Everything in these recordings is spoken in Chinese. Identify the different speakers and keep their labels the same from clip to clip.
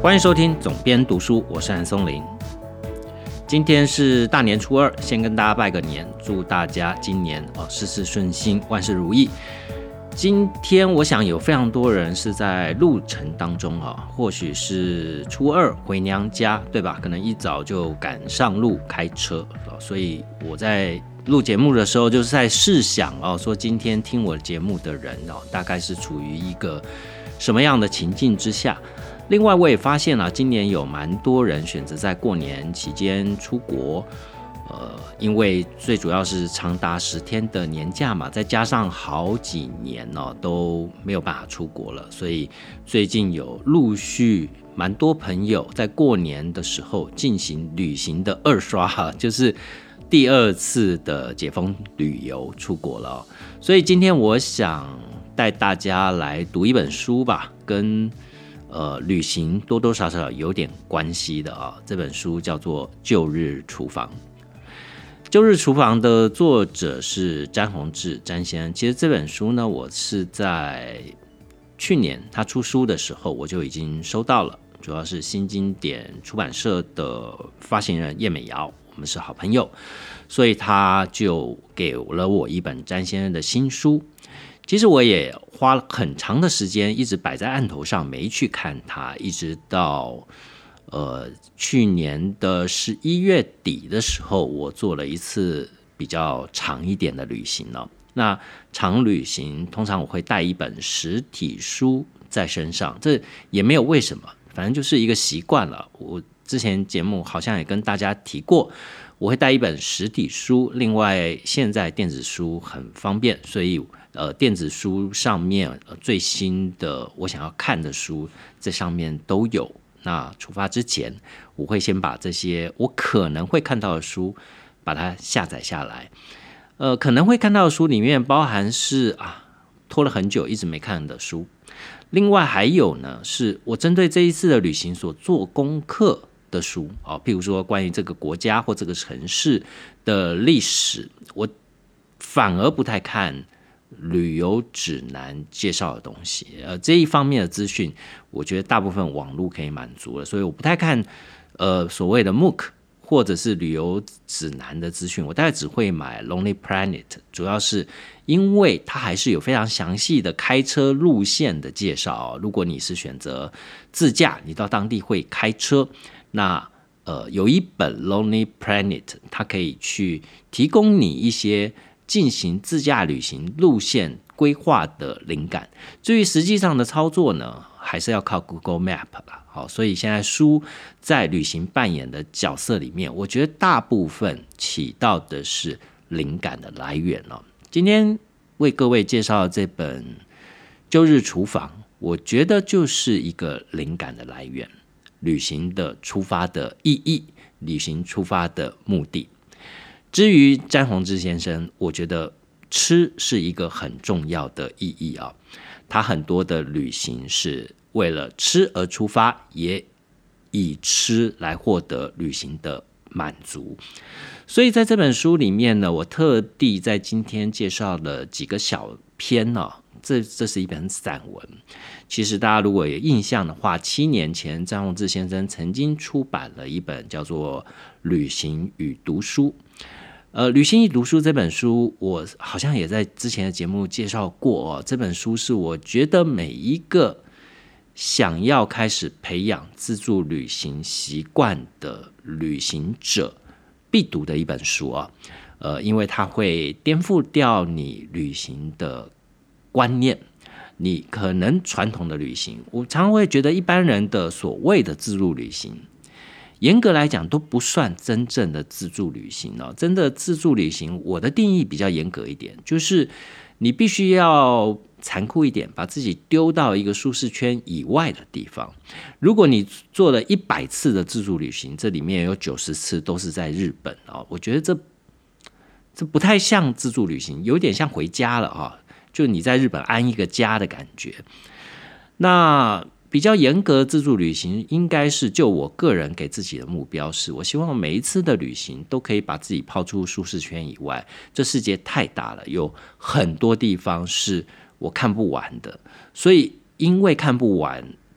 Speaker 1: 欢迎收听总编读书，我是韩松林。今天是大年初二，先跟大家拜个年，祝大家今年事事顺心，万事如意。今天我想有非常多人是在路程当中或许是初二回娘家，对吧？可能一早就赶上路开车，所以我在录节目的时候就是在试想说今天听我节目的人大概是处于一个什么样的情境之下。另外我也发现今年有蛮多人选择在过年期间出国，因为最主要是长达10天的年假嘛，再加上好几年都没有办法出国了，所以最近有陆续蛮多朋友在过年的时候进行旅行的二刷，就是第2次的解封旅游出国了。所以今天我想带大家来读一本书吧，跟旅行多多少少有点关系的这本书叫做《旧日厨房》。旧日厨房的作者是詹宏志詹先生。其实这本书呢，我是在去年他出书的时候我就已经收到了，主要是新经典出版社的发行人叶美瑶，我们是好朋友，所以他就给了我一本詹先生的新书。其实我也花了很长的时间一直摆在案头上没去看它，一直到去年的11月底的时候，我做了一次比较长一点的旅行了。那长旅行通常我会带一本实体书在身上，这也没有为什么，反正就是一个习惯了。我之前节目好像也跟大家提过，我会带一本实体书，另外现在电子书很方便，所以电子书上面最新的我想要看的书在上面都有。那出发之前我会先把这些我可能会看到的书把它下载下来。可能会看到的书里面包含是拖了很久一直没看的书，另外还有呢是我针对这一次的旅行所做功课的书譬如说关于这个国家或这个城市的历史，我反而不太看旅游指南介绍的东西，这一方面的资讯我觉得大部分网络可以满足了，所以我不太看所谓的 MOOC 或者是旅游指南的资讯，我大概只会买 Lonely Planet， 主要是因为它还是有非常详细的开车路线的介绍如果你是选择自驾，你到当地会开车，那有一本 Lonely Planet 它可以去提供你一些进行自驾旅行路线规划的灵感，至于实际上的操作呢，还是要靠 Google Map 啦。好，所以现在书在旅行扮演的角色里面，我觉得大部分起到的是灵感的来源今天为各位介绍的这本《旧日厨房》，我觉得就是一个灵感的来源，旅行的出发的意义，旅行出发的目的。至于詹宏志先生，我觉得吃是一个很重要的意义他很多的旅行是为了吃而出发，也以吃来获得旅行的满足。所以在这本书里面呢，我特地在今天介绍了几个小篇这是一本散文。其实大家如果有印象的话，7年前詹宏志先生曾经出版了一本叫做《旅行与读书》。旅行与读书这本书我好像也在之前的节目介绍过这本书是我觉得每一个想要开始培养自助旅行习惯的旅行者必读的一本书因为它会颠覆掉你旅行的观念。你可能传统的旅行，我常常会觉得一般人的所谓的自助旅行严格来讲都不算真正的自助旅行真的自助旅行我的定义比较严格一点，就是你必须要残酷一点，把自己丢到一个舒适圈以外的地方。如果你做了100次的自助旅行，这里面有90次都是在日本我觉得这不太像自助旅行，有点像回家了就你在日本安一个家的感觉。那比较严格的自助旅行应该是就我个人给自己的目标是，我希望每一次的旅行都可以把自己抛出舒适圈以外。这世界太大了，有很多地方是我看不完的，所以因为看不完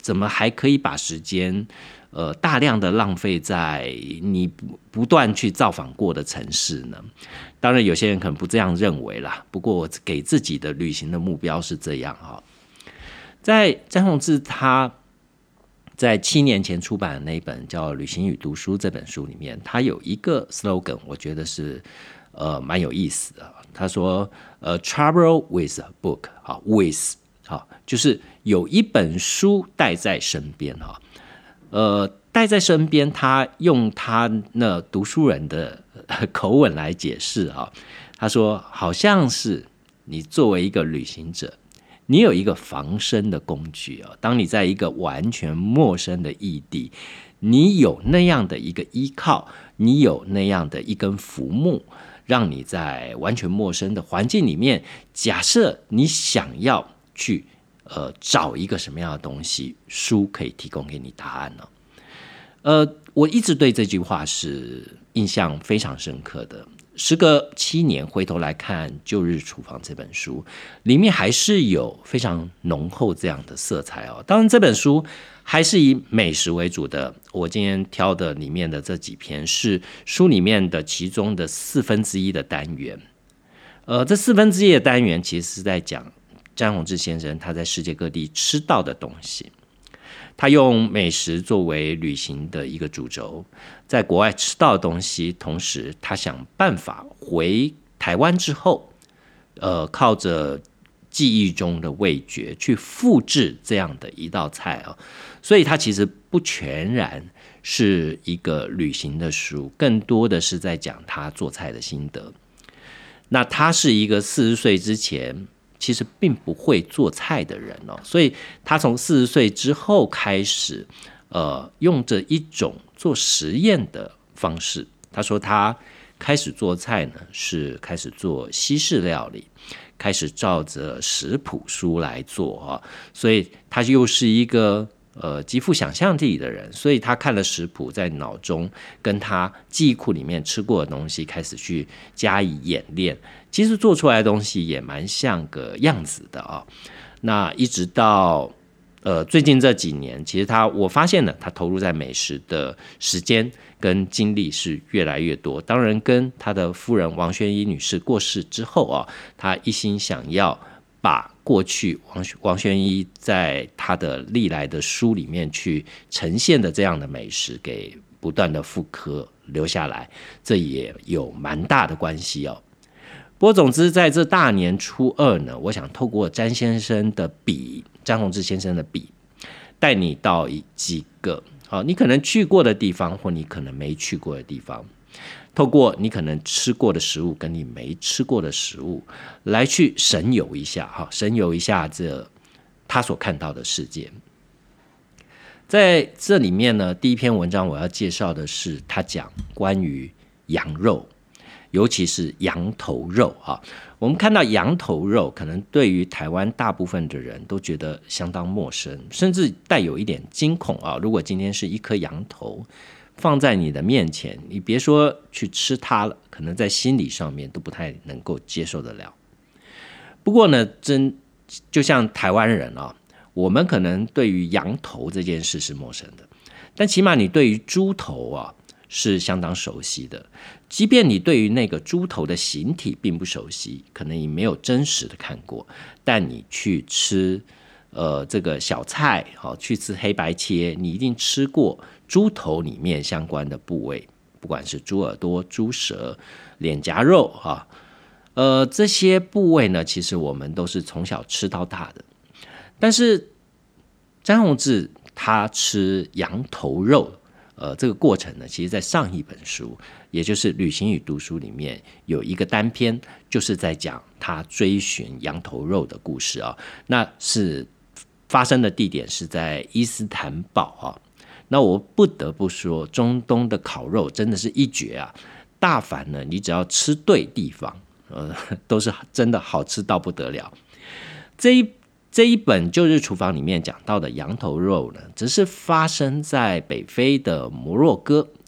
Speaker 1: 怎么还可以把时间大量的浪费在你不断去造访过的城市呢？当然有些人可能不这样认为啦，不过我给自己的旅行的目标是这样哈。在詹宏志他在7年前出版的那一本叫《旅行与读书》这本书里面，他有一个 slogan， 我觉得是蛮有意思的。他说travel with a book， with 就是有一本书带在身边哈。带在身边，他用他那读书人的口吻来解释啊。他说，好像是你作为一个旅行者，你有一个防身的工具啊。当你在一个完全陌生的异地，你有那样的一个依靠，你有那样的一根浮木，让你在完全陌生的环境里面，假设你想要去找一个什么样的东西，书可以提供给你答案呢？我一直对这句话是印象非常深刻的。时隔7年回头来看《旧日厨房》这本书，里面还是有非常浓厚这样的色彩哦。当然，这本书还是以美食为主的。我今天挑的里面的这几篇是书里面的其中的1/4的单元。这1/4的单元其实是在讲詹宏志先生他在世界各地吃到的东西。他用美食作为旅行的一个主轴，在国外吃到的东西，同时他想办法回台湾之后，靠着记忆中的味觉去复制这样的一道菜啊。所以他其实不全然是一个旅行的书，更多的是在讲他做菜的心得。那他是一个40岁之前其实并不会做菜的人哦，所以他从40岁之后开始，用着一种做实验的方式。他说他开始做菜呢，是开始做西式料理，开始照着食谱书来做啊，所以他又是一个极富想象力的人，所以他看了食谱，在脑中跟他记忆库里面吃过的东西开始去加以演练，其实做出来的东西也蛮像个样子的啊。那一直到最近这几年，其实我发现了他投入在美食的时间跟精力是越来越多。当然跟他的夫人王宣一女士过世之后啊，他一心想要把过去王宣一在他的历来的书里面去呈现的这样的美食给不断的复刻留下来，这也有蛮大的关系哦。不过总之在这大年初二呢，我想透过詹宏志先生的笔，带你到几个你可能去过的地方，或你可能没去过的地方，透过你可能吃过的食物跟你没吃过的食物来去神游一下这他所看到的世界。在这里面呢，第一篇文章我要介绍的是他讲关于羊肉，尤其是羊头肉啊。我们看到羊头肉，可能对于台湾大部分的人都觉得相当陌生，甚至带有一点惊恐啊。如果今天是一颗羊头放在你的面前，你别说去吃它了，可能在心理上面都不太能够接受得了。不过呢，就像台湾人啊，我们可能对于羊头这件事是陌生的，但起码你对于猪头啊是相当熟悉的。即便你对于那个猪头的形体并不熟悉，可能你没有真实的看过，但你去吃这个小菜，去吃黑白切，你一定吃过猪头里面相关的部位，不管是猪耳朵、猪舌、脸颊肉这些部位呢，其实我们都是从小吃到大的。但是詹宏志他吃羊头肉这个过程呢，其实在上一本书，也就是《旅行与读书》里面有一个单篇，就是在讲他追寻羊头肉的故事啊。那是发生的地点是在伊斯坦堡啊。那我不得不说，中东的烤肉真的是一绝啊！大凡呢，你只要吃对地方，都是真的好吃到不得了。这一本《旧日厨房》里面讲到的羊头肉呢，只是发生在北非的摩洛哥，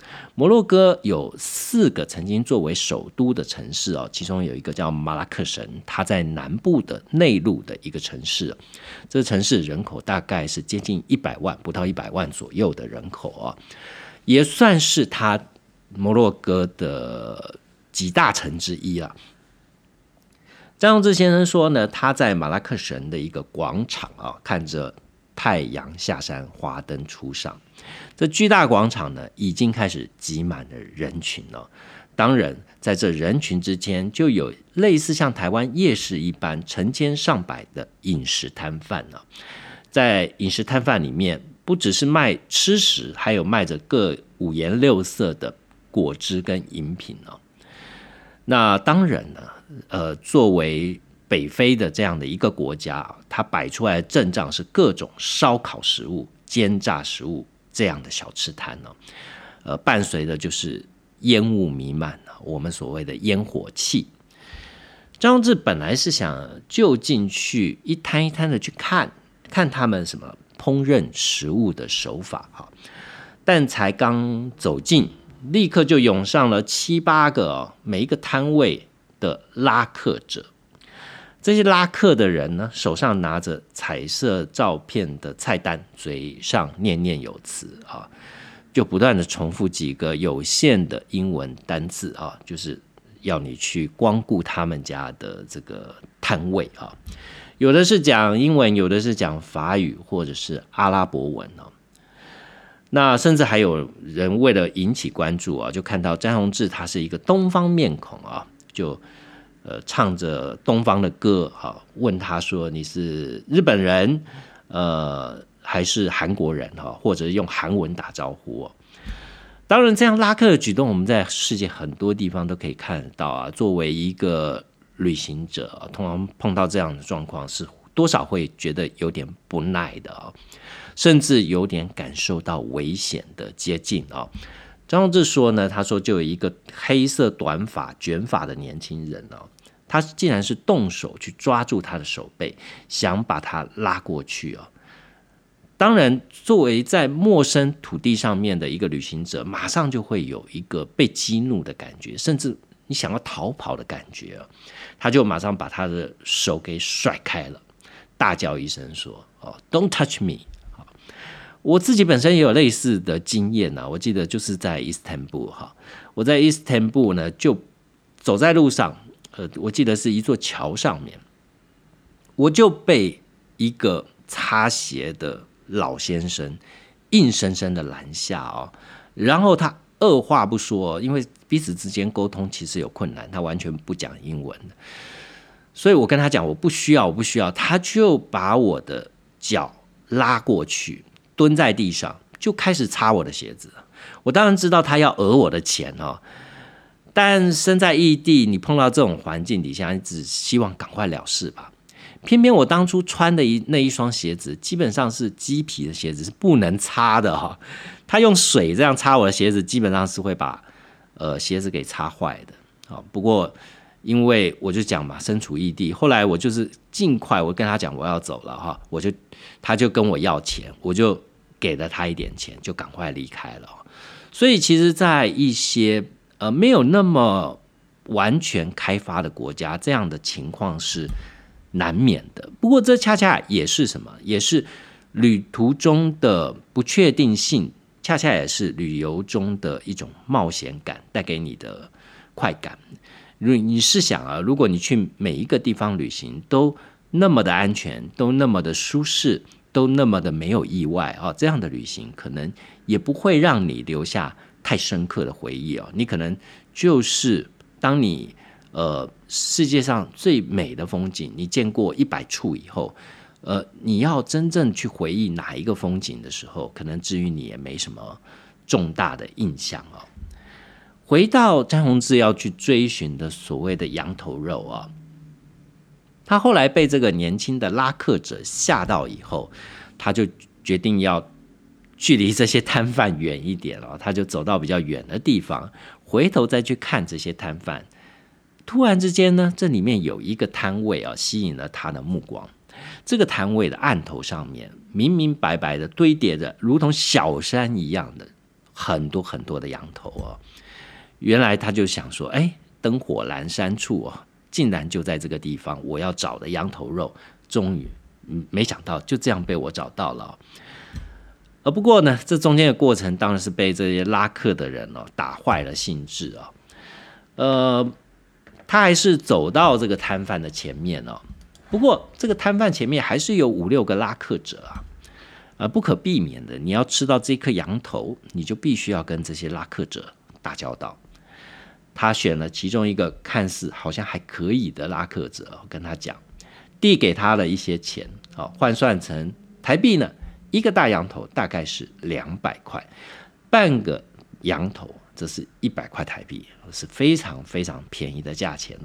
Speaker 1: 摩洛哥有4个曾经作为首都的城市哦，其中有一个叫马拉克什，它在南部的内陆的一个城市。这个城市人口大概是接近100万，不到100万左右的人口啊，也算是它摩洛哥的几大城之一了。张永志先生说呢，他在马拉克什的一个广场啊，看着太阳下山，华灯初上。这巨大广场呢，已经开始挤满了人群了。当然，在这人群之间，就有类似像台湾夜市一般成千上百的饮食摊贩了。在饮食摊贩里面，不只是卖吃食，还有卖着各五颜六色的果汁跟饮品哦。那当然呢，作为北非的这样的一个国家，它摆出来的阵仗是各种烧烤食物、煎炸食物这样的小吃摊哦。伴随的就是烟雾弥漫，我们所谓的烟火气。张永志本来是想就近去一摊一摊的去看看他们什么烹饪食物的手法哈，但才刚走近，立刻就涌上了7、8个每一个摊位的拉客者。这些拉客的人呢，手上拿着彩色照片的菜单，嘴上念念有词啊，就不断的重复几个有限的英文单字啊，就是要你去光顾他们家的这个摊位啊。有的是讲英文，有的是讲法语或者是阿拉伯文哦。那甚至还有人为了引起关注啊，就看到詹宏志他是一个东方面孔啊，就唱着东方的歌啊，问他说你是日本人还是韩国人哈，或者用韩文打招呼哦。当然，这样拉客的举动，我们在世界很多地方都可以看得到啊。作为一个旅行者，通常碰到这样的状况，是多少会觉得有点不耐的啊，甚至有点感受到危险的接近啊。张宏志说呢，他说就有一个黑色短发卷发的年轻人哦，他竟然是动手去抓住他的手背，想把他拉过去哦。当然，作为在陌生土地上面的一个旅行者，马上就会有一个被激怒的感觉，甚至你想要逃跑的感觉。他就马上把他的手给甩开了，大叫一声说：“Don't touch me！” 我自己本身也有类似的经验啊，我记得就是在伊斯坦布哈，我在伊斯坦布呢就走在路上，我记得是一座桥上面，我就被一个擦鞋的老先生硬生生的拦下哦，然后他二话不说，因为彼此之间沟通其实有困难，他完全不讲英文的，所以我跟他讲我不需要，他就把我的脚拉过去，蹲在地上就开始擦我的鞋子。我当然知道他要讹我的钱哦，但身在异地，你碰到这种环境底下，你只希望赶快了事吧。偏偏我当初穿的那一双鞋子基本上是鸡皮的鞋子，是不能擦的哈。他用水这样擦我的鞋子，基本上是会把鞋子给擦坏的。好，不过因为我就讲嘛，身处异地，后来我就是尽快，我跟他讲我要走了哈，他就跟我要钱，我就给了他一点钱，就赶快离开了。所以其实，在一些没有那么完全开发的国家，这样的情况是难免的。不过这恰恰也是什么？也是旅途中的不确定性，恰恰也是旅游中的一种冒险感带给你的快感。你试想啊，如果你去每一个地方旅行都那么的安全，都那么的舒适，都那么的没有意外啊，这样的旅行可能也不会让你留下太深刻的回忆哦。你可能就是当你世界上最美的风景，你见过100处以后，你要真正去回忆哪一个风景的时候，可能至于你也没什么重大的印象哦。回到詹宏志要去追寻的所谓的羊头肉啊，他后来被这个年轻的拉客者吓到以后，他就决定要距离这些摊贩远一点了，他就走到比较远的地方，回头再去看这些摊贩。突然之间呢，这里面有一个摊位啊，吸引了他的目光。这个摊位的案头上面明明白白的堆叠着如同小山一样的很多很多的羊头哦。原来他就想说，灯火阑珊处哦，竟然就在这个地方，我要找的羊头肉，终于没想到就这样被我找到了哦。不过呢，这中间的过程当然是被这些拉客的人打坏了兴致哦。他还是走到这个摊贩的前面哦。不过这个摊贩前面还是有5-6个拉客者不可避免的，你要吃到这颗羊头，你就必须要跟这些拉客者打交道。他选了其中一个看似好像还可以的拉客者，跟他讲，递给他了一些钱，换算成台币呢，一个大羊头大概是200块，半个羊头这是100块台币，是非常非常便宜的价钱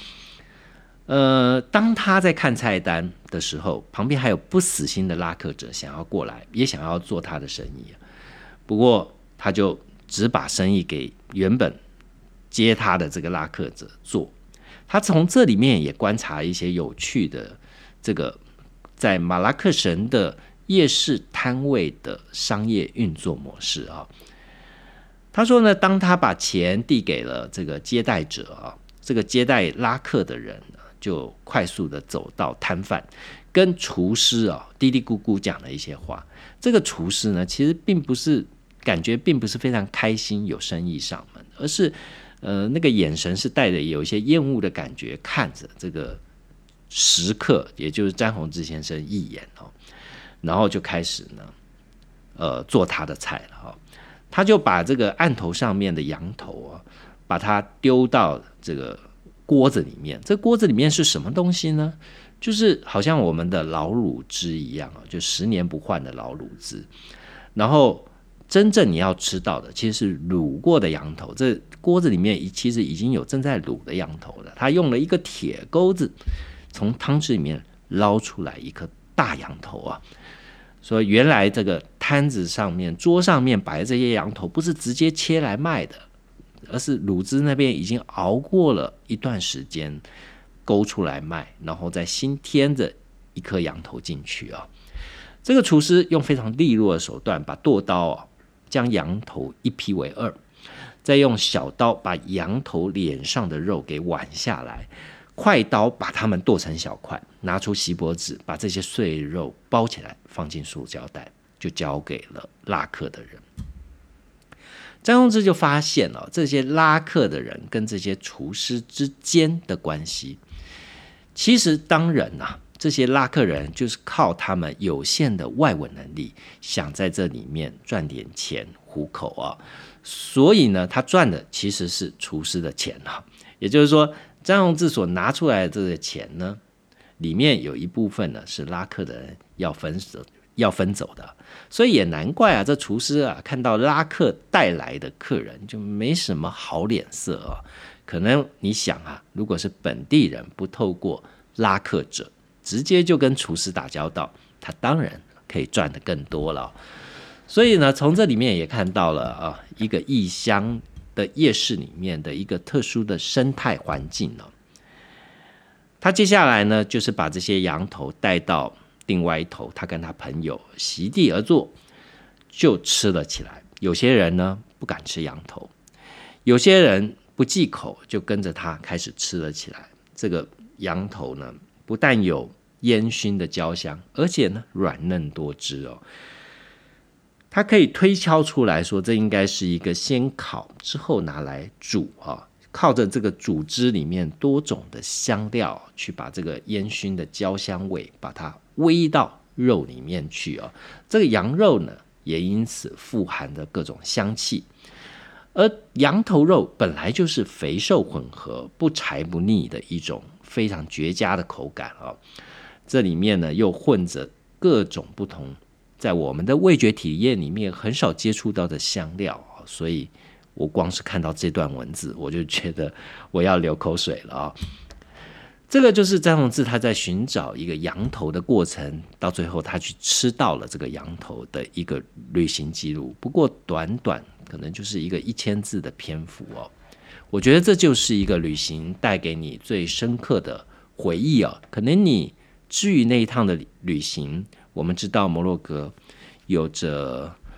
Speaker 1: 当他在看菜单的时候，旁边还有不死心的拉客者想要过来，也想要做他的生意，不过他就只把生意给原本接他的这个拉客者做。他从这里面也观察一些有趣的这个在马拉克什的夜市摊位的商业运作模式他说呢，当他把钱递给了这个接待者这个接待拉客的人就快速的走到摊贩，跟厨师嘀嘀咕咕讲了一些话。这个厨师呢，其实感觉并不是非常开心有生意上门，而是那个眼神是带着有一些厌恶的感觉看着这个食客，也就是詹宏志先生一眼然后就开始呢做他的菜了他就把这个案头上面的羊头把它丢到这个锅子里面。这锅子里面是什么东西呢？就是好像我们的老卤汁一样就10年不换的老卤汁。然后真正你要吃到的其实是卤过的羊头，这锅子里面其实已经有正在卤的羊头了。他用了一个铁钩子从汤汁里面捞出来一颗大羊头所以原来这个摊子上面桌上面摆的这些羊头不是直接切来卖的，而是卤汁那边已经熬过了一段时间勾出来卖，然后再新添着一颗羊头进去这个厨师用非常利落的手段把剁刀将羊头一劈为2，再用小刀把羊头脸上的肉给剜下来，快刀把它们剁成小块，拿出锡箔纸把这些碎肉包起来放进塑胶袋，就交给了拉客的人。张宏志就发现这些拉客的人跟这些厨师之间的关系，其实当然这些拉客人就是靠他们有限的外文能力，想在这里面赚点钱糊口所以呢，他赚的其实是厨师的钱也就是说，张宏志所拿出来的这个钱呢，里面有一部分呢是拉客的人要分走的。所以也难怪这厨师看到拉客带来的客人就没什么好脸色可能你想如果是本地人不透过拉客者直接就跟厨师打交道，他当然可以赚得更多了所以呢，从这里面也看到了一个异乡的夜市里面的一个特殊的生态环境他接下来呢，就是把这些羊头带到另外一头，他跟他朋友席地而坐，就吃了起来。有些人呢不敢吃羊头，有些人不忌口，就跟着他开始吃了起来。这个羊头呢，不但有烟熏的焦香，而且呢软嫩多汁它可以推敲出来说，这应该是一个先烤之后拿来煮靠着这个煮汁里面多种的香料去把这个烟熏的焦香味把它煨到肉里面去这个羊肉呢也因此富含着各种香气。而羊头肉本来就是肥瘦混合不柴不腻的一种非常绝佳的口感这里面呢又混着各种不同在我们的味觉体验里面很少接触到的香料所以我光是看到这段文字我就觉得我要流口水了这个就是詹宏志他在寻找一个羊头的过程，到最后他去吃到了这个羊头的一个旅行记录。不过短短可能就是一个1000字的篇幅我觉得这就是一个旅行带给你最深刻的回忆可能你至于那一趟的旅行，我们知道摩洛哥有着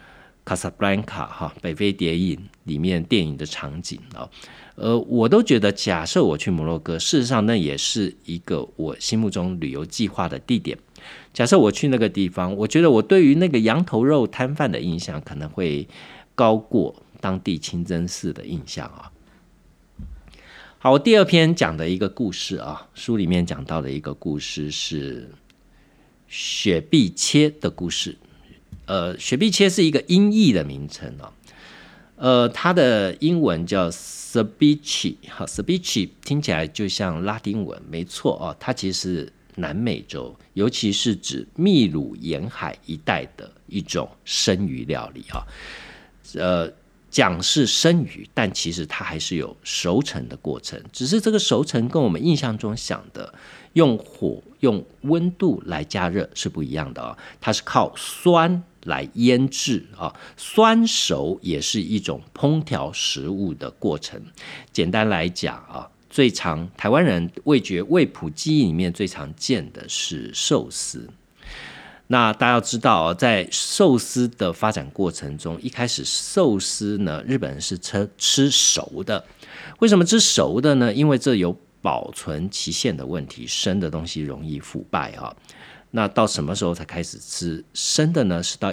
Speaker 1: 卡萨布兰卡哈北非谍影里面电影的场景啊，我都觉得，假设我去摩洛哥，事实上那也是一个我心目中旅游计划的地点。假设我去那个地方，我觉得我对于那个羊头肉摊贩的印象可能会高过当地清真寺的印象啊。好，我第二篇讲的一个故事啊，书里面讲到的一个故事是雪碧切的故事。雪碧切是一个音译的名称啊。它的英文叫 ceviche， 好 ceviche 听起来就像拉丁文，没错啊，它其实是南美洲，尤其是指秘鲁沿海一带的一种生鱼料理啊。讲是生鱼，但其实它还是有熟成的过程，只是这个熟成跟我们印象中想的用火用温度来加热是不一样的啊。它是靠酸来腌制啊，酸熟也是一种烹调食物的过程。简单来讲啊，最常台湾人味觉味谱记忆里面最常见的是寿司。那大家要知道，在寿司的发展过程中，一开始寿司呢，日本人是吃熟的。为什么吃熟的呢？因为这有保存期限的问题，生的东西容易腐败啊。那到什么时候才开始吃生的呢？是到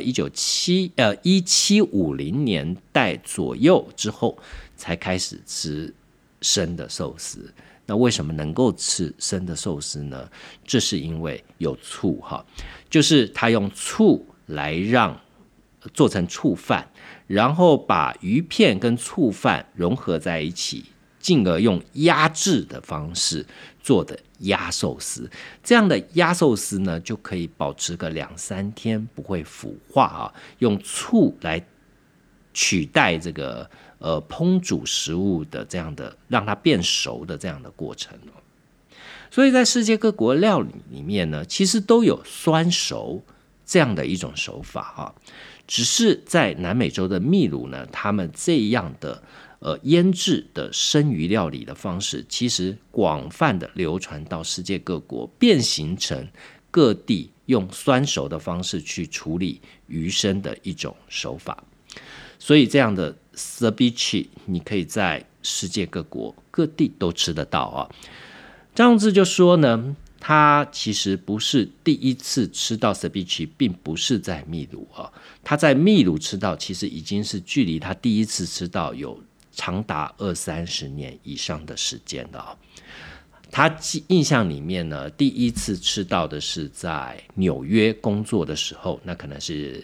Speaker 1: 1750年代左右之后才开始吃生的寿司。那为什么能够吃生的寿司呢？这是因为有醋哈，就是他用醋来做成醋饭，然后把鱼片跟醋饭融合在一起，进而用压制的方式做的压寿司。这样的压寿司呢，就可以保持个2-3天不会腐化啊。用醋来取代这个烹煮食物的这样的让它变熟的这样的过程。所以在世界各国料理里面呢，其实都有酸熟这样的一种手法啊。只是在南美洲的秘鲁呢，他们这样的腌制的生鱼料理的方式，其实广泛的流传到世界各国，变形成各地用酸熟的方式去处理鱼生的一种手法。所以这样的 ceviche 你可以在世界各国各地都吃得到啊。张荣志就说呢，他其实不是第一次吃到 ceviche， 并不是在秘鲁啊，他在秘鲁吃到其实已经是距离他第一次吃到有长达20-30年以上的时间了啊。他印象里面呢，第一次吃到的是在纽约工作的时候，那可能是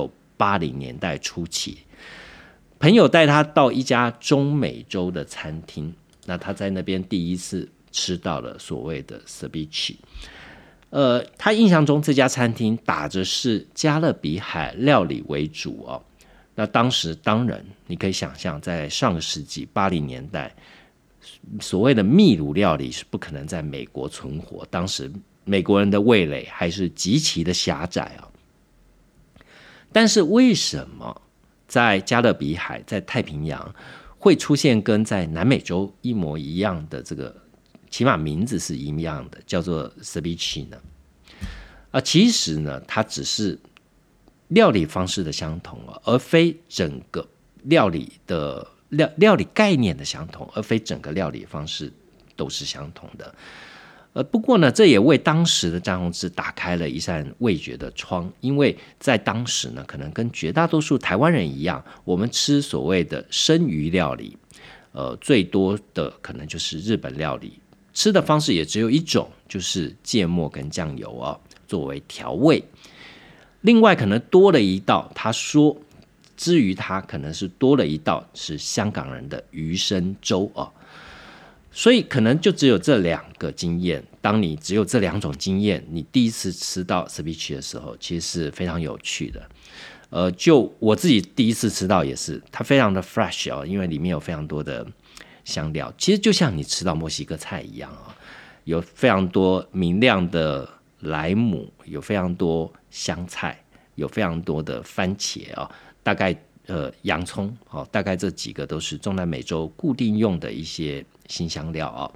Speaker 1: 1980年代初期，朋友带他到一家中美洲的餐厅，那他在那边第一次吃到了所谓的 ceviche。他印象中这家餐厅打着是加勒比海料理为主哦。那当时当然你可以想象，在上个世纪80年代，所谓的秘鲁料理是不可能在美国存活，当时美国人的味蕾还是极其的狭窄啊。但是为什么在加勒比海在太平洋会出现跟在南美洲一模一样的这个，起码名字是一样的，叫做 ceviche 呢？其实呢，它只是料理方式的相同，而非整个料理概念的相同，而非整个料理方式都是相同的。不过呢，这也为当时的张宏志打开了一扇味觉的窗，因为在当时呢，可能跟绝大多数台湾人一样，我们吃所谓的生鱼料理，最多的可能就是日本料理，吃的方式也只有一种，就是芥末跟酱油作为调味。另外可能多了一道，他说至于他可能是多了一道是香港人的鱼生粥所以可能就只有这2个经验。当你只有这2种经验，你第一次吃到 ceviche 的时候，其实是非常有趣的。就我自己第一次吃到也是，它非常的 fresh 因为里面有非常多的香料，其实就像你吃到墨西哥菜一样有非常多明亮的莱姆，有非常多香菜，有非常多的番茄大概洋葱大概这几个都是中南美洲固定用的一些辛香料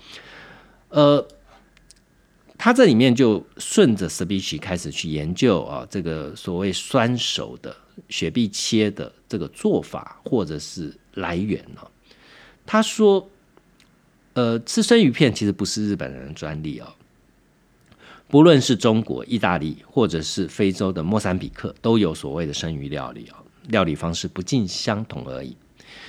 Speaker 1: 他这里面就顺着 ceviche 开始去研究这个所谓酸熟的雪碧切的这个做法或者是来源呢？他说，吃生鱼片其实不是日本人的专利哦，不论是中国、意大利或者是非洲的莫桑比克，都有所谓的生鱼料理哦，料理方式不尽相同而已。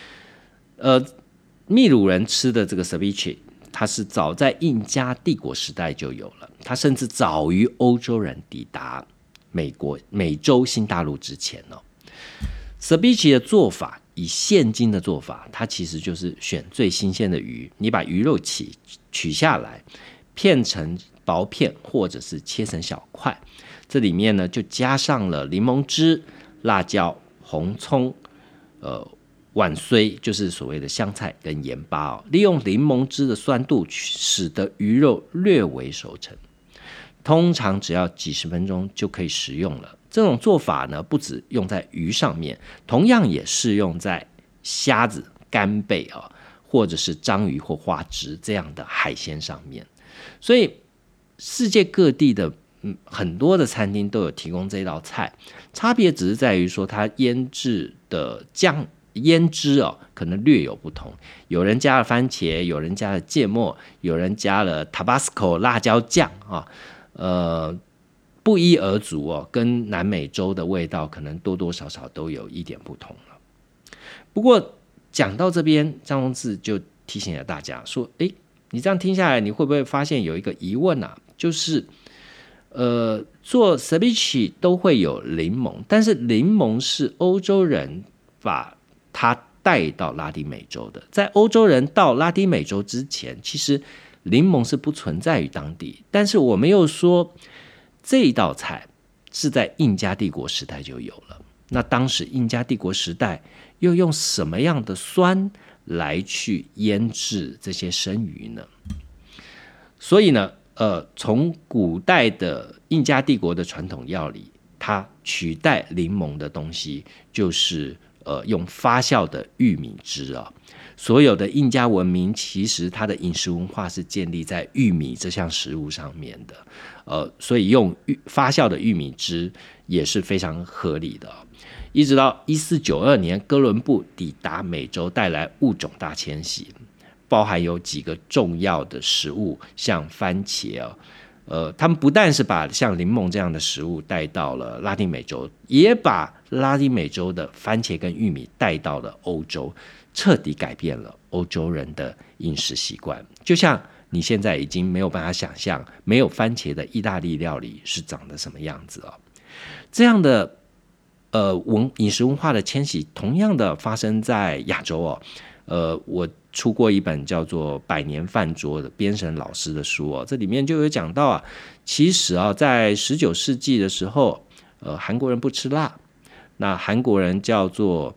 Speaker 1: 秘鲁人吃的这个 ceviche， 它是早在印加帝国时代就有了，它甚至早于欧洲人抵达美洲新大陆之前哦。ceviche 的做法，以现今的做法，它其实就是选最新鲜的鱼，你把鱼肉取下来，片成薄片或者是切成小块，这里面呢就加上了柠檬汁、辣椒、红葱、豌荽，就是所谓的香菜跟盐巴哦，利用柠檬汁的酸度，使得鱼肉略微熟成，通常只要几十分钟就可以食用了。这种做法呢，不只用在鱼上面，同样也适用在虾子、干贝啊，或者是章鱼或花枝这样的海鲜上面。所以世界各地的很多的餐厅都有提供这道菜，差别只是在于说它腌制的腌汁哦，可能略有不同。有人加了番茄，有人加了芥末，有人加了 Tabasco 辣椒酱啊，不一而足哦，跟南美洲的味道可能多多少少都有一点不同了。不过讲到这边，张荣志就提醒了大家说，你这样听下来，你会不会发现有一个疑问啊？就是做 ceviche 都会有柠檬，但是柠檬是欧洲人把它带到拉丁美洲的，在欧洲人到拉丁美洲之前，其实柠檬是不存在于当地。但是我们又说，这道菜是在印加帝国时代就有了。那当时印加帝国时代又用什么样的酸来去腌制这些生鱼呢？所以呢，从古代的印加帝国的传统料理，它取代柠檬的东西就是用发酵的玉米汁啊。所有的印加文明其实它的饮食文化是建立在玉米这项食物上面的，所以用发酵的玉米汁也是非常合理的。一直到1492年，哥伦布抵达美洲，带来物种大迁徙，包含有几个重要的食物，像番茄他们不但是把像柠檬这样的食物带到了拉丁美洲，也把拉丁美洲的番茄跟玉米带到了欧洲，彻底改变了欧洲人的饮食习惯。就像你现在已经没有办法想象没有番茄的意大利料理是长得什么样子哦。这样的饮食文化的迁徙同样的发生在亚洲哦。我出过一本叫做《百年饭桌》的编审老师的书哦，这里面就有讲到啊，其实啊，在19世纪的时候，韩国人不吃辣，那韩国人叫做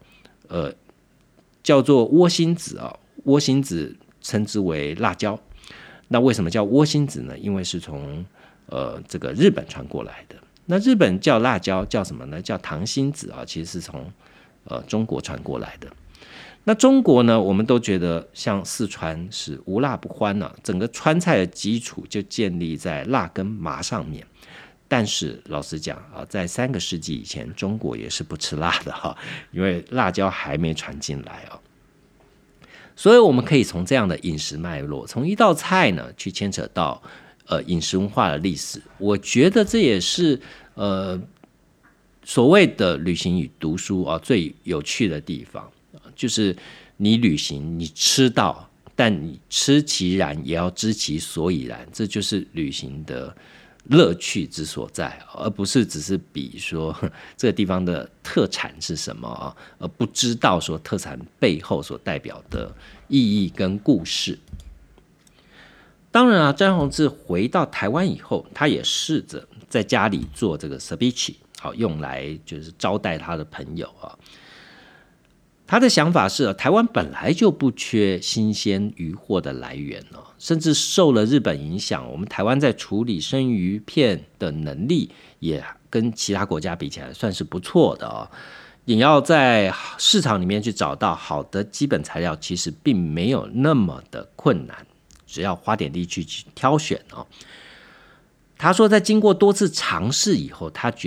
Speaker 1: 窝心子啊，窝心子称之为辣椒。那为什么叫窝心子呢？因为是从这个日本传过来的。那日本叫辣椒叫什么呢？叫糖心子啊，其实是从中国传过来的。那中国呢，我们都觉得像四川是无辣不欢啊，整个川菜的基础就建立在辣跟麻上面。但是老实讲啊，在3个世纪以前，中国也是不吃辣的哈，因为辣椒还没传进来哦。所以我们可以从这样的饮食脉络，从一道菜呢去牵扯到饮食文化的历史。我觉得这也是所谓的旅行与读书啊最有趣的地方。就是你旅行，你吃到，但你吃其然，也要知其所以然，这就是旅行的乐趣之所在，而不是只是比说这个地方的特产是什么，而不知道说特产背后所代表的意义跟故事。当然啊，詹宏志回到台湾以后，他也试着在家里做这个 ceviche， 好用来就是招待他的朋友啊。他的想法是，台湾本来就不缺新鲜渔获的来源，甚至受了日本影响，我们台湾在处理生鱼片的能力也跟其他国家比起来算是不错的。也要在市场里面去找到好的基本材料，其实并没有那么的困难，只要花点力去挑选。他说在经过多次尝试以后，他觉得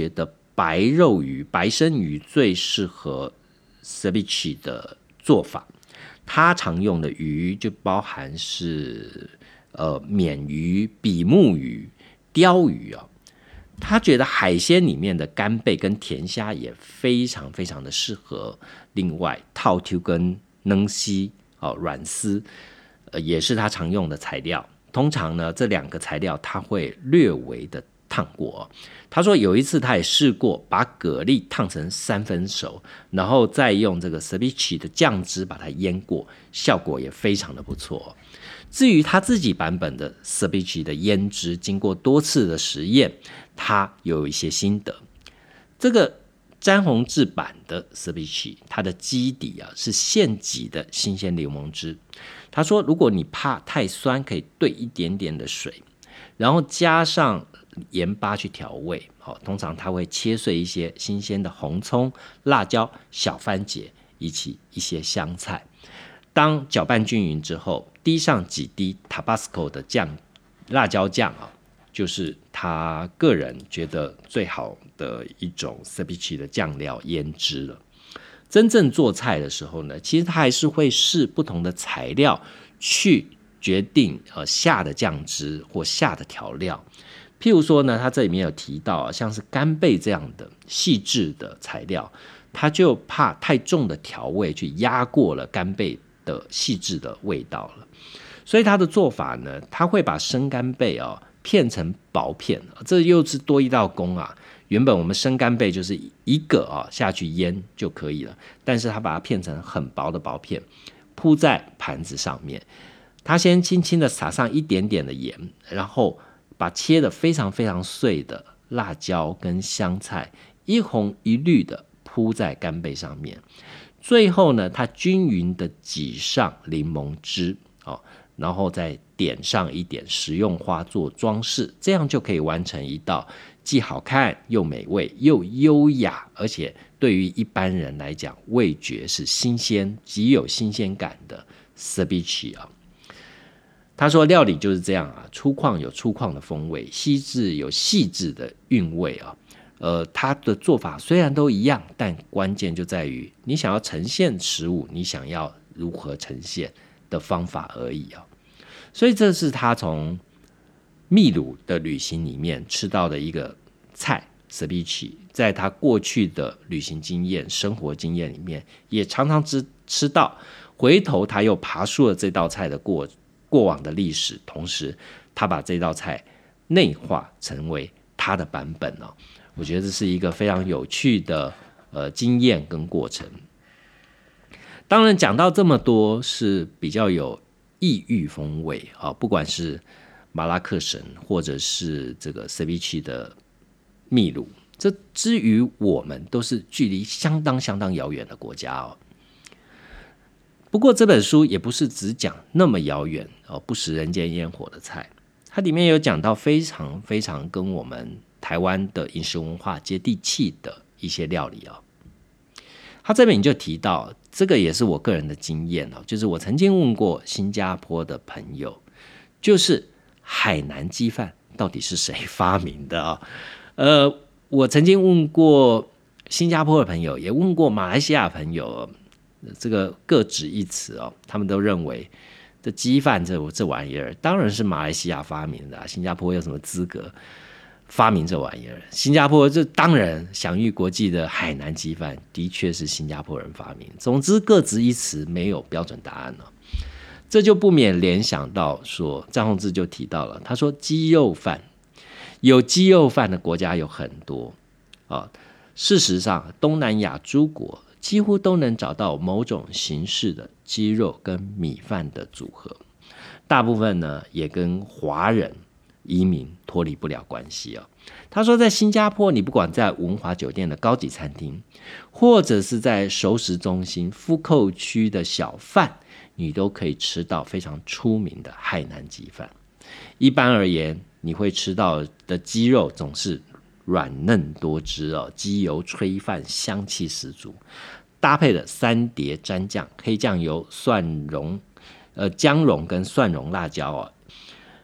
Speaker 1: 白肉鱼、白身鱼最适合 ceviche 的做法。它常用的鱼就包含是鲶鱼、比目鱼、鲷鱼啊。他觉得海鲜里面的干贝跟甜虾也非常非常的适合。另外，套 Q 跟嫩丝软丝也是他常用的材料。通常呢，这2个材料他会略微的烫过。他说有一次他也试过把蛤蜊烫成3分熟，然后再用这个 ceviche 的酱汁把它腌过，效果也非常的不错。至于他自己版本的 ceviche 的腌制，经过多次的实验，他有一些心得。这个詹宏志版的 ceviche， 它的基底是现挤的新鲜柠檬汁。他说，如果你怕太酸，可以兑一点点的水，然后加上盐巴去调味。通常他会切碎一些新鲜的红葱、辣椒、小番茄，以及一些香菜。当搅拌均匀之后，滴上几滴 Tabasco 的辣椒酱就是他个人觉得最好的一种 ceviche 的酱料腌制了。真正做菜的时候呢，其实他还是会试不同的材料去决定下的酱汁或下的调料。譬如说呢，他这里面有提到像是干贝这样的细致的材料，他就怕太重的调味去压过了干贝的细致的味道了。所以他的做法呢，他会把生干贝片成薄片，这又是多一道工啊。原本我们生干贝就是一个下去腌就可以了，但是他把它片成很薄的薄片，铺在盘子上面。他先轻轻的撒上一点点的盐，然后把切的非常非常碎的辣椒跟香菜一红一绿的铺在干贝上面。最后呢，他均匀的挤上柠檬汁，然后再点上一点食用花做装饰，这样就可以完成一道既好看又美味又优雅，而且对于一般人来讲味觉是新鲜极有新鲜感的 ceviche 他说料理就是这样粗犷有粗犷的风味，细致有细致的韵味他的做法虽然都一样，但关键就在于你想要呈现食物，你想要如何呈现的方法而已所以这是他从秘鲁的旅行里面吃到的一个菜 ceviche， 在他过去的旅行经验、生活经验里面也常常吃到。回头他又爬述了这道菜的过往的历史，同时他把这道菜内化成为他的版本我觉得这是一个非常有趣的经验跟过程。当然讲到这么多是比较有异域风味不管是马拉克省或者是这个 ceviche 的秘鲁，这之于我们都是距离相当相当遥远的国家不过这本书也不是只讲那么遥远不食人间烟火的菜，它里面有讲到非常非常跟我们台湾的饮食文化接地气的一些料理他这边就提到，这个也是我个人的经验就是我曾经问过新加坡的朋友，就是海南鸡饭到底是谁发明的我曾经问过新加坡的朋友，也问过马来西亚的朋友这个各执一词他们都认为这鸡饭这玩意儿当然是马来西亚发明的新加坡有什么资格发明这玩意儿？新加坡这当然享誉国际的海南鸡饭的确是新加坡人发明。总之各执一词，没有标准答案这就不免联想到说，张宏志就提到了，他说鸡肉饭，有鸡肉饭的国家有很多事实上东南亚诸国几乎都能找到某种形式的鸡肉跟米饭的组合，大部分呢也跟华人移民脱离不了关系他说在新加坡，你不管在文华酒店的高级餐厅，或者是在熟食中心富扣区的小贩，你都可以吃到非常出名的海南鸡饭。一般而言，你会吃到的鸡肉总是软嫩多汁鸡油炊饭香气十足，搭配了3碟蘸酱，黑酱油、姜蓉跟蒜蓉辣椒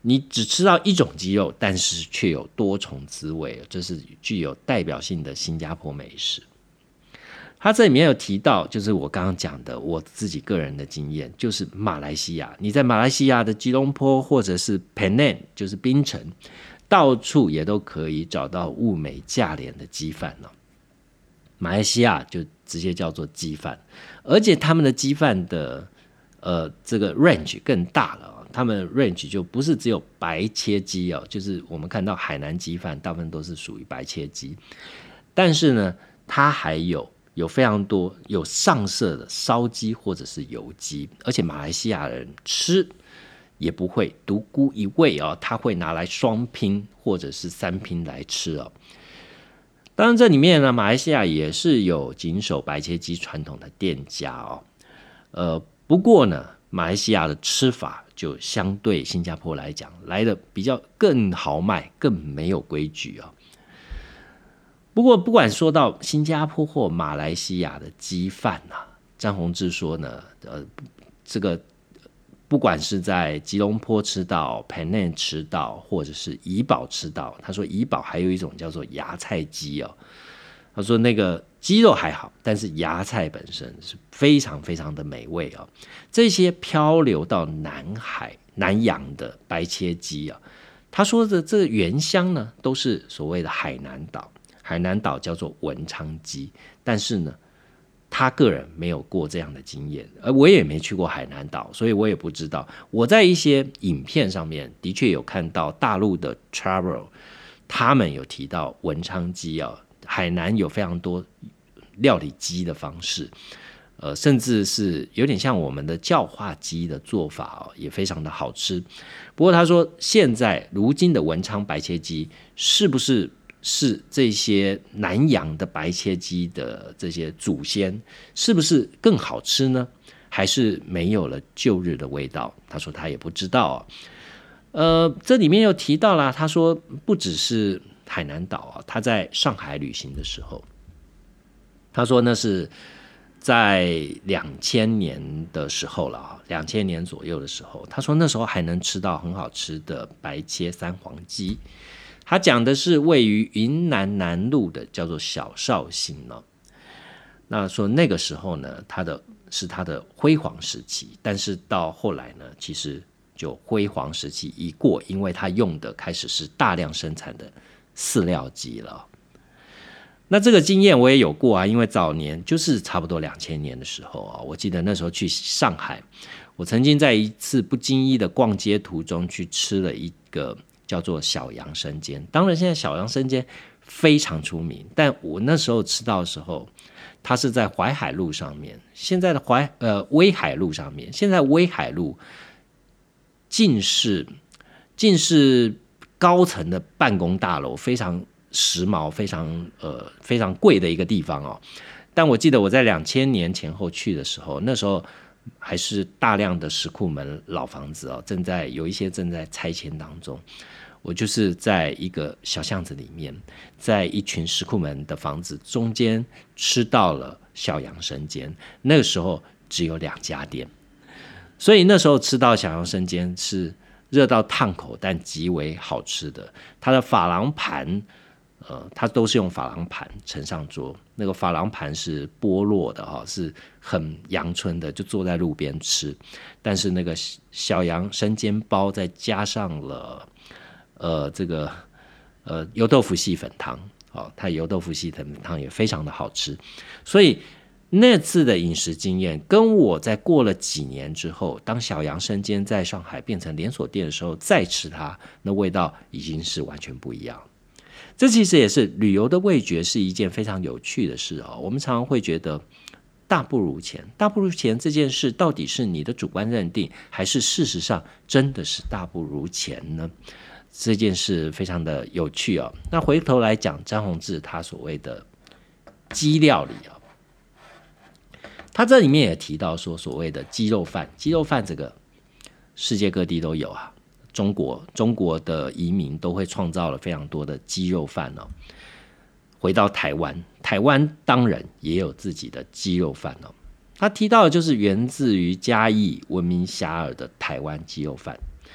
Speaker 1: 你只吃到一种鸡肉，但是却有多重滋味，这是具有代表性的新加坡美食。他这里面有提到，就是我刚刚讲的我自己个人的经验，就是马来西亚，你在马来西亚的吉隆坡或者是 Penang， 就是槟城，到处也都可以找到物美价廉的鸡饭了。马来西亚就直接叫做鸡饭，而且他们的鸡饭的这个 range 更大了，他们 range 就不是只有白切鸡哦，就是我们看到海南鸡饭大部分都是属于白切鸡，但是呢，它还有非常多有上色的烧鸡或者是油鸡，而且马来西亚人吃也不会独孤一味哦，他会拿来双拼或者是三拼来吃哦。当然这里面呢，马来西亚也是有谨守白切鸡传统的店家哦，不过呢，马来西亚的吃法就相对新加坡来讲来的比较更豪迈，更没有规矩哦。不过不管说到新加坡或马来西亚的鸡饭啊，张宏志说呢，这个不管是在吉隆坡吃到、Penang 吃到，或者是怡保吃到，他说怡保还有一种叫做芽菜鸡哦。他说那个鸡肉还好，但是芽菜本身是非常非常的美味哦。这些漂流到南洋的白切鸡啊，他说的这个原乡呢，都是所谓的海南岛，海南岛叫做文昌鸡，但是呢，他个人没有过这样的经验，而我也没去过海南岛，所以我也不知道。我在一些影片上面的确有看到大陆的 travel， 他们有提到文昌鸡啊，海南有非常多料理鸡的方式，甚至是有点像我们的叫化鸡的做法哦，也非常的好吃。不过他说，现在如今的文昌白切鸡是不是这些南洋的白切鸡的这些祖先，是不是更好吃呢？还是没有了旧日的味道？他说他也不知道这里面又提到了，他说不只是海南岛他在上海旅行的时候，他说那是在2000年的时候了，2000年左右的时候，他说那时候还能吃到很好吃的白切三黄鸡。他讲的是位于云南南路的叫做小绍兴那说那个时候呢，是他的辉煌时期，但是到后来呢，其实就辉煌时期已过，因为他用的开始是大量生产的饲料鸡了。那这个经验我也有过因为早年就是差不多2000年的时候我记得那时候去上海，我曾经在一次不经意的逛街途中去吃了一个叫做小杨生煎。当然现在小杨生煎非常出名，但我那时候吃到的时候，它是在淮海路上面，现在的威海路上面，现在威海路尽是高层的办公大楼，非常时髦，非常贵的一个地方但我记得我在2000年前后去的时候，那时候还是大量的石库门老房子有一些正在拆迁当中。我就是在一个小巷子里面，在一群石库门的房子中间吃到了小杨生煎，那个时候只有2家店，所以那时候吃到小杨生煎是热到烫口但极为好吃的。它的珐琅盘它都是用珐琅盘盛上桌，那个珐琅盘是剥落的是很阳春的，就坐在路边吃。但是那个小杨生煎包再加上了这个油豆腐细粉汤它油豆腐细粉汤也非常的好吃。所以那次的饮食经验跟我在过了几年之后，当小杨生煎在上海变成连锁店的时候再吃它，那味道已经是完全不一样。这其实也是旅游的味觉是一件非常有趣的事我们常常会觉得大不如前这件事到底是你的主观认定，还是事实上真的是大不如前呢？这件事非常的有趣那回头来讲张宏志他所谓的鸡料理他这里面也提到说所谓的鸡肉饭这个世界各地都有中国的移民都会创造了非常多的鸡肉饭回到台湾当然也有自己的鸡肉饭他提到的就是源自于嘉义闻名遐迩的台湾鸡肉饭。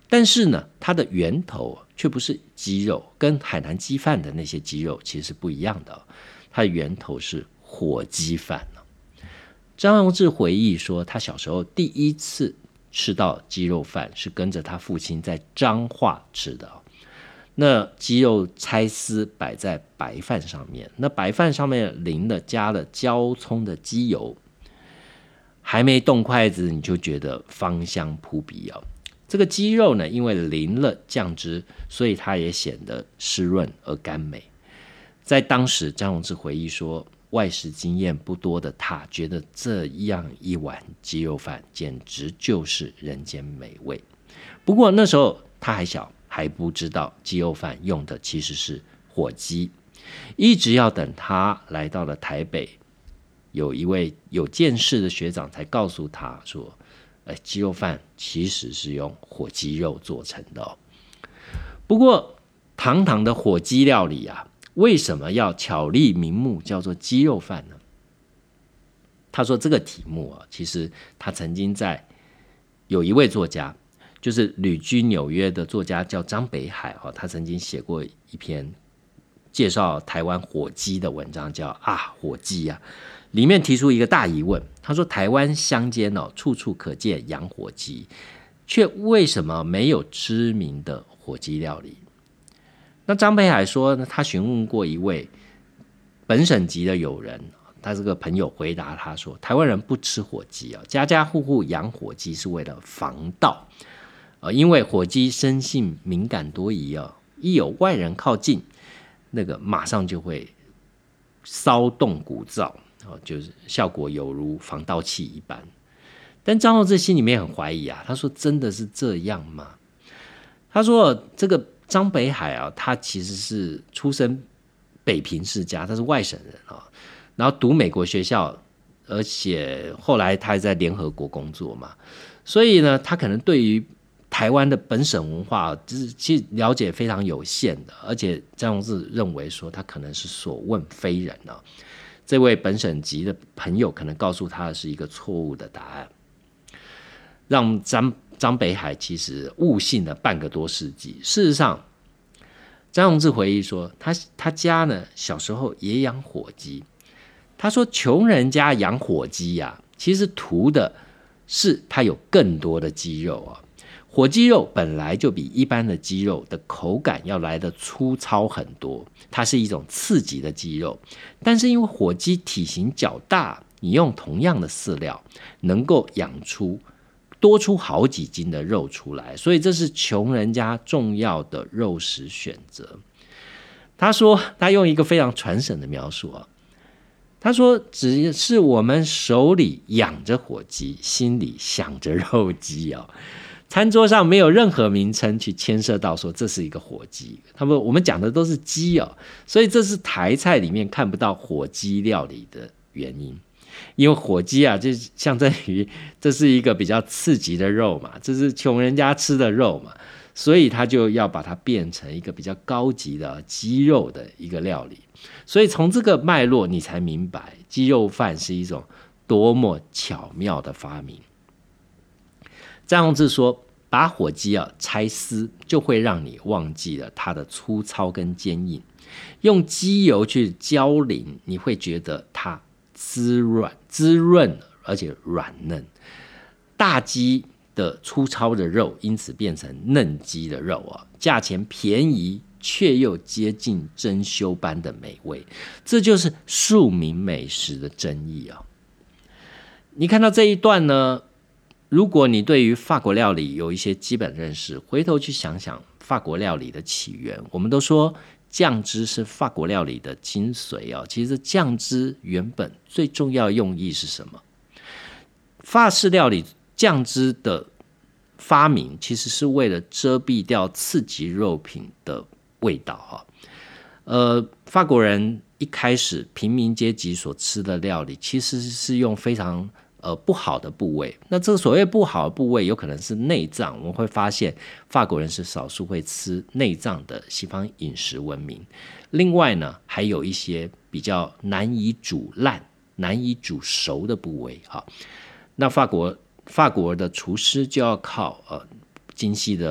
Speaker 1: 但是呢，它的源头却不是鸡肉，跟海南鸡饭的那些鸡肉其实是不一样的它的源头是火鸡饭张荣志回忆说，他小时候第一次吃到鸡肉饭是跟着他父亲在彰化吃的那鸡肉拆丝摆在白饭上面，那白饭上面加了椒葱的鸡油，还没动筷子你就觉得芳香扑鼻这个鸡肉呢，因为淋了酱汁，所以它也显得湿润而甘美。在当时，张荣志回忆说，外食经验不多的他，觉得这样一碗鸡肉饭简直就是人间美味。不过那时候他还小，还不知道鸡肉饭用的其实是火鸡，一直要等他来到了台北，有一位有见识的学长才告诉他说，鸡肉饭其实是用火鸡肉做成的不过堂堂的火鸡料理为什么要巧立名目叫做鸡肉饭呢？他说这个题目其实他曾经有一位作家，就是旅居纽约的作家叫张北海他曾经写过一篇介绍台湾火鸡的文章，叫火鸡里面提出一个大疑问，他说台湾乡间处处可见养火鸡，却为什么没有知名的火鸡料理？那张北海说他询问过一位本省籍的友人，他这个朋友回答他说，台湾人不吃火鸡家家户户养火鸡是为了防盗因为火鸡生性敏感多疑一有外人靠近，那个马上就会骚动鼓噪就是效果有如防盗器一般。但张荣志心里面很怀疑他说真的是这样吗？他说这个张北海他其实是出身北平世家，他是外省人然后读美国学校，而且后来他还在联合国工作嘛，所以呢他可能对于台湾的本省文化其实了解非常有限的，而且张荣志认为说他可能是所问非人这位本省籍的朋友可能告诉他的是一个错误的答案，让张北海其实误信了半个多世纪。事实上，张荣志回忆说，他家呢小时候也养火鸡。他说，穷人家养火鸡其实图的是他有更多的鸡肉火鸡肉本来就比一般的鸡肉的口感要来得粗糙很多，它是一种刺激的鸡肉。但是因为火鸡体型较大，你用同样的饲料能够养出多出好几斤的肉出来，所以这是穷人家重要的肉食选择。他说他用一个非常传神的描述他说只是我们手里养着火鸡，心里想着肉鸡餐桌上没有任何名称去牵涉到说这是一个火鸡，我们讲的都是鸡所以这是台菜里面看不到火鸡料理的原因。因为火鸡就象征于这是一个比较刺激的肉嘛，这是穷人家吃的肉嘛，所以他就要把它变成一个比较高级的鸡肉的一个料理。所以从这个脉络你才明白鸡肉饭是一种多么巧妙的发明。张荣志说，把火鸡拆丝就会让你忘记了它的粗糙跟坚硬，用鸡油去浇淋，你会觉得它滋润而且软嫩。大鸡的粗糙的肉因此变成嫩鸡的肉价钱便宜却又接近珍馐般的美味，这就是庶民美食的真意你看到这一段呢，如果你对于法国料理有一些基本认识，回头去想想法国料理的起源。我们都说酱汁是法国料理的精髓其实酱汁原本最重要的用意是什么？法式料理酱汁的发明其实是为了遮蔽掉刺激肉品的味道法国人一开始平民阶级所吃的料理其实是用非常不好的部位，那这个所谓不好的部位有可能是内脏。我们会发现法国人是少数会吃内脏的西方饮食文明。另外呢，还有一些比较难以煮烂、难以煮熟的部位那法国的厨师就要靠精细的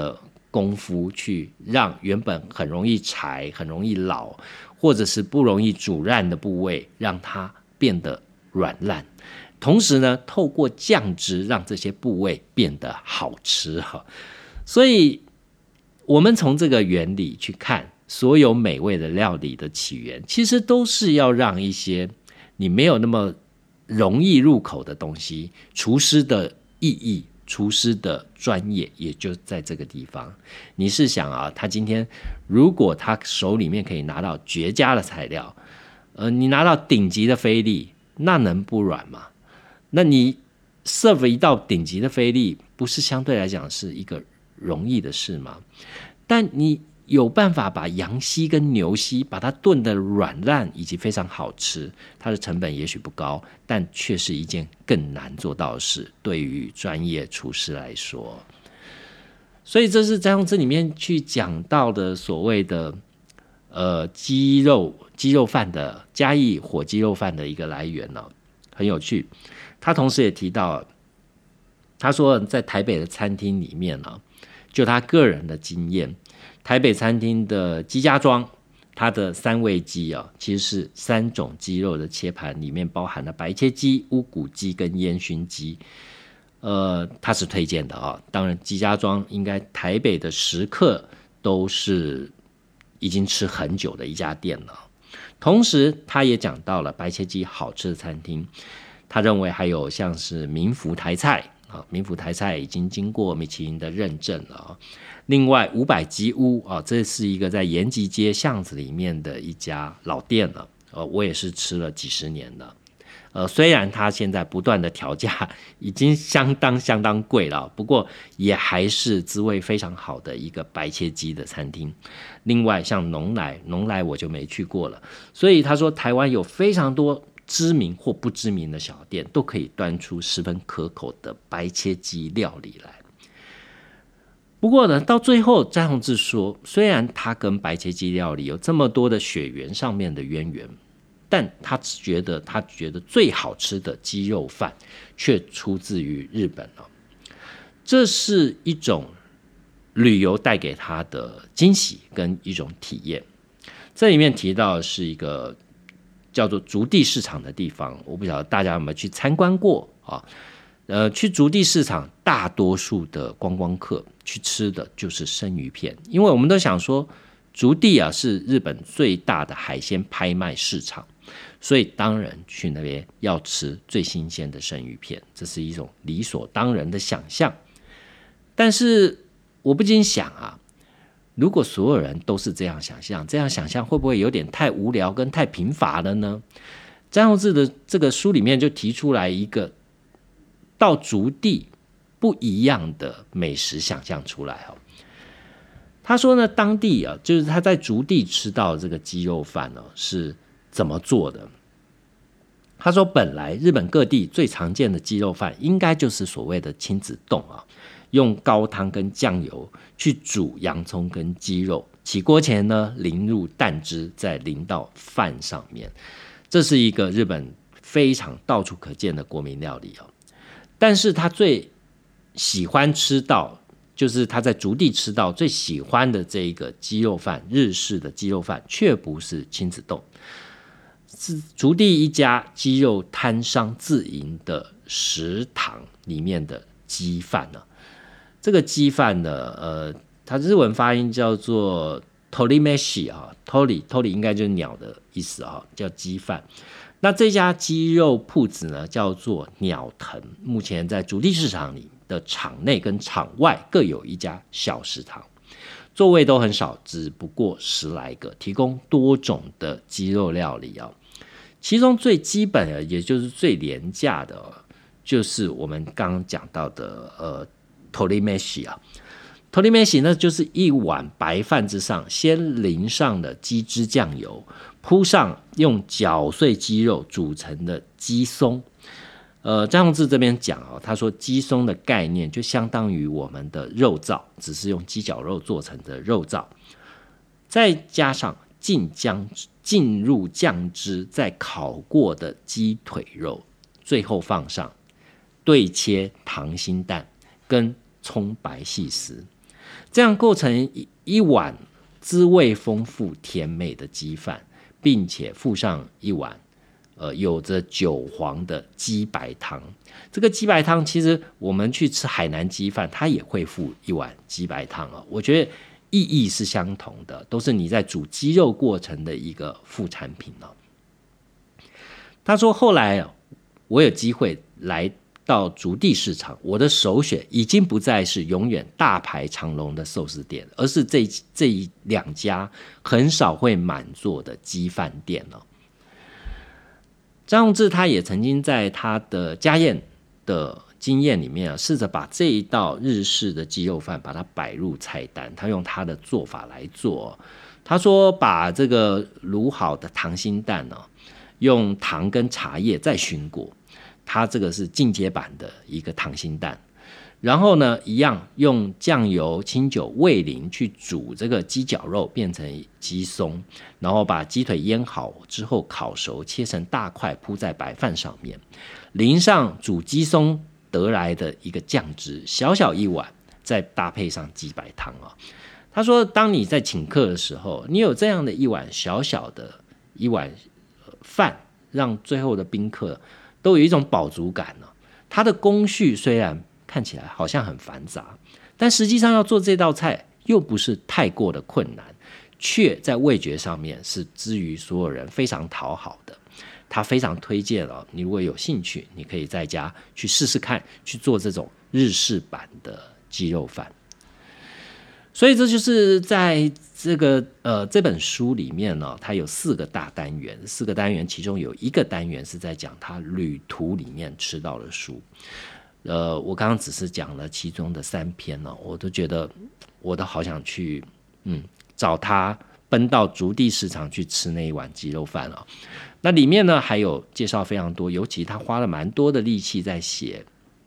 Speaker 1: 功夫去让原本很容易柴、很容易老，或者是不容易煮烂的部位，让它变得软烂。同时呢，透过酱汁让这些部位变得好吃哈。所以，我们从这个原理去看，所有美味的料理的起源，其实都是要让一些你没有那么容易入口的东西，厨师的意义。厨师的专业也就在这个地方。你是想啊，他今天如果他手里面可以拿到绝佳的材料，你拿到顶级的菲力，那能不软吗？那你 serve 一道顶级的菲力，不是相对来讲是一个容易的事吗？但你有办法把羊膝跟牛膝把它炖得软烂以及非常好吃，它的成本也许不高，但却是一件更难做到的事，对于专业厨师来说。所以这是在这里面去讲到的所谓的鸡肉饭的嘉义火鸡肉饭的一个来源很有趣。他同时也提到，他说在台北的餐厅里面就他个人的经验，台北餐厅的鸡家庄，它的3味鸡其实是3种鸡肉的切盘，里面包含了白切鸡、乌骨鸡跟烟熏鸡。它是推荐的当然，鸡家庄应该台北的食客都是已经吃很久的一家店了。同时，他也讲到了白切鸡好吃的餐厅，他认为还有像是民福台菜。民福台菜已经经过米其林的认证了。另外500鸡屋这是一个在延吉街巷子里面的一家老店了。我也是吃了几十年了。虽然它现在不断的调价，已经相当贵了，不过也还是滋味非常好的一个白切鸡的餐厅。另外像农来我就没去过了。所以他说台湾有非常多知名或不知名的小店，都可以端出十分可口的白切鸡料理来。不过呢，到最后詹宏志说，虽然他跟白切鸡料理有这么多的血缘上面的渊源，但他觉得最好吃的鸡肉饭却出自于日本这是一种旅游带给他的惊喜跟一种体验。这里面提到的是一个叫做竹地市场的地方，我不晓得大家有没有去参观过去竹地市场，大多数的观光客去吃的就是生鱼片，因为我们都想说竹地是日本最大的海鲜拍卖市场，所以当然去那边要吃最新鲜的生鱼片，这是一种理所当然的想象。但是我不禁想如果所有人都是这样想象，这样想象会不会有点太无聊跟太贫乏了呢？詹宏志的这个书里面就提出来一个到竹地不一样的美食想象出来他说呢，当地就是他在竹地吃到这个鸡肉饭是怎么做的。他说本来日本各地最常见的鸡肉饭应该就是所谓的亲子冻用高汤跟酱油去煮洋葱跟鸡肉，起锅前呢淋入蛋汁，再淋到饭上面。这是一个日本非常到处可见的国民料理但是他最喜欢吃到，就是他在竹地吃到最喜欢的这个鸡肉饭，日式的鸡肉饭却不是亲子冻，是竹地一家鸡肉摊商自营的食堂里面的鸡饭这个鸡饭呢，它日文发音叫做 torimeshi tori 应该就是鸟的意思叫鸡饭。那这家鸡肉铺子呢叫做鸟藤，目前在竹地市场里的场内跟场外各有一家小食堂，座位都很少，只不过10来个，提供多种的鸡肉料理其中最基本的也就是最廉价的就是我们刚刚讲到的torimeshi torimeshi 呢就是一碗白饭之上先淋上了鸡汁酱油，铺上用搅碎鸡肉煮成的鸡松。张宏志这边讲他说鸡松的概念就相当于我们的肉燥，只是用鸡脚肉做成的肉燥，再加上浸入酱汁再烤过的鸡腿肉，最后放上对切溏心蛋跟葱白细丝。 这样构成一碗滋味丰富甜美的鸡饭，并且附上一碗有着韭黄的鸡白汤。这个鸡白汤其实我们去吃海南鸡饭，它也会附一碗鸡白汤我觉得意义是相同的，都是你在煮鸡肉过程的一个副产品他说后来我有机会来到竹地市场，我的首选已经不再是永远大排长龙的寿司店，而是这2家很少会满座的鸡饭店张宏志他也曾经在他的家宴的经验里面试着把这一道日式的鸡肉饭把它摆入菜单，他用他的做法来做。他说把这个卤好的溏心蛋用糖跟茶叶再熏过，它这个是进阶版的一个溏心蛋。然后呢，一样用酱油、清酒、味淋去煮这个鸡脚肉变成鸡松，然后把鸡腿腌好之后烤熟，切成大块铺在白饭上面，淋上煮鸡松得来的一个酱汁，小小一碗，再搭配上鸡白汤他说当你在请客的时候，你有这样的一碗小小的一碗饭，让最后的宾客都有一种饱足感它的工序虽然看起来好像很繁杂，但实际上要做这道菜又不是太过的困难，却在味觉上面是之于所有人非常讨好的。他非常推荐你如果有兴趣，你可以在家去试试看，去做这种日式版的鸡肉饭。所以这就是在这本书里面它有4个大单元，4个单元其中有1个单元是在讲他旅途里面吃到的书。我刚刚只是讲了其中的3篇我都觉得我都好想去找他奔到竹地市场去吃那一碗鸡肉饭那里面呢还有介绍非常多，尤其他花了蛮多的力气在写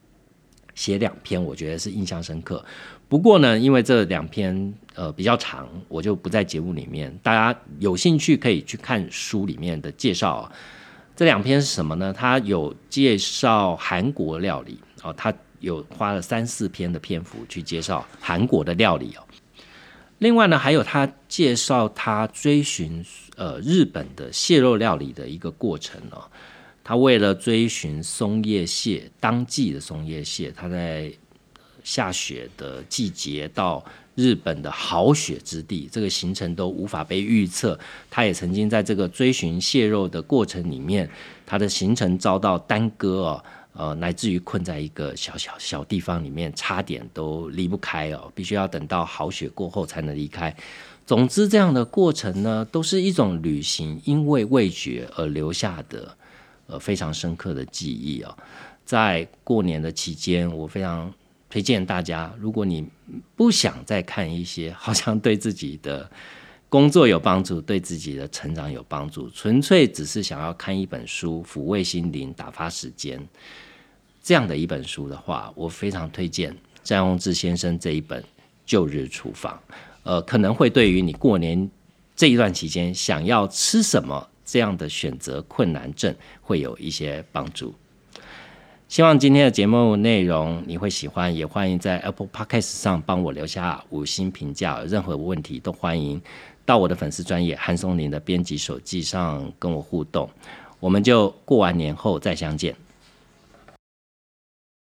Speaker 1: 2篇，我觉得是印象深刻。不过呢，因为这2篇比较长，我就不在节目里面，大家有兴趣可以去看书里面的介绍这2篇是什么呢？他有介绍韩国料理他有花了3-4篇的篇幅去介绍韩国的料理另外呢，还有他介绍他追寻日本的蟹肉料理的一个过程他为了追寻松叶蟹，当季的松叶蟹，他在下雪的季节到日本的好雪之地，这个行程都无法被预测。他也曾经在这个追寻蟹肉的过程里面，他的行程遭到耽搁乃至于困在一个小地方里面，差点都离不开必须要等到好雪过后才能离开。总之这样的过程呢，都是一种旅行因为味觉而留下的非常深刻的记忆在过年的期间，我非常推荐大家，如果你不想再看一些好像对自己的工作有帮助，对自己的成长有帮助，纯粹只是想要看一本书抚慰心灵打发时间这样的一本书的话，我非常推荐詹宏志先生这一本《旧日厨房》可能会对于你过年这一段期间想要吃什么这样的选择困难症会有一些帮助。希望今天的节目内容你会喜欢，也欢迎在 Apple Podcast 上帮我留下5星评价，有任何问题都欢迎到我的粉丝专页韩松林的编辑手记上跟我互动。我们就过完年后再相见。